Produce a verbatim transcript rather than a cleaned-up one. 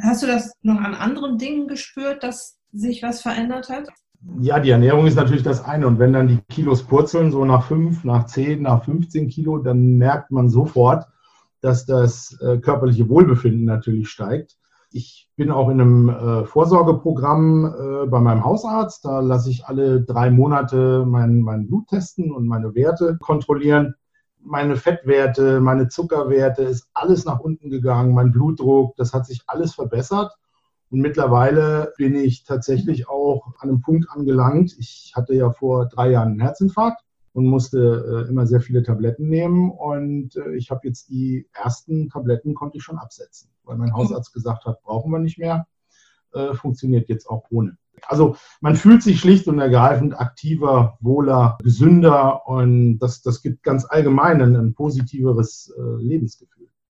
Hast du das noch an anderen Dingen gespürt, dass sich was verändert hat? Ja, die Ernährung ist natürlich das eine. Und wenn dann die Kilos purzeln, so nach fünf, nach zehn, nach fünfzehn Kilo, dann merkt man sofort, dass das äh, körperliche Wohlbefinden natürlich steigt. Ich bin auch in einem äh, Vorsorgeprogramm äh, bei meinem Hausarzt. Da lasse ich alle drei Monate mein, mein Blut testen und meine Werte kontrollieren. Meine Fettwerte, meine Zuckerwerte, ist alles nach unten gegangen. Mein Blutdruck, das hat sich alles verbessert. Und mittlerweile bin ich tatsächlich auch an einem Punkt angelangt. Ich hatte ja vor drei Jahren einen Herzinfarkt und musste äh, immer sehr viele Tabletten nehmen. Und äh, ich habe jetzt die ersten Tabletten, konnte ich schon absetzen, weil mein Hausarzt gesagt hat, brauchen wir nicht mehr. Äh, funktioniert jetzt auch ohne. Also man fühlt sich schlicht und ergreifend aktiver, wohler, gesünder und das, das gibt ganz allgemein ein, ein positiveres äh, Lebensgefühl.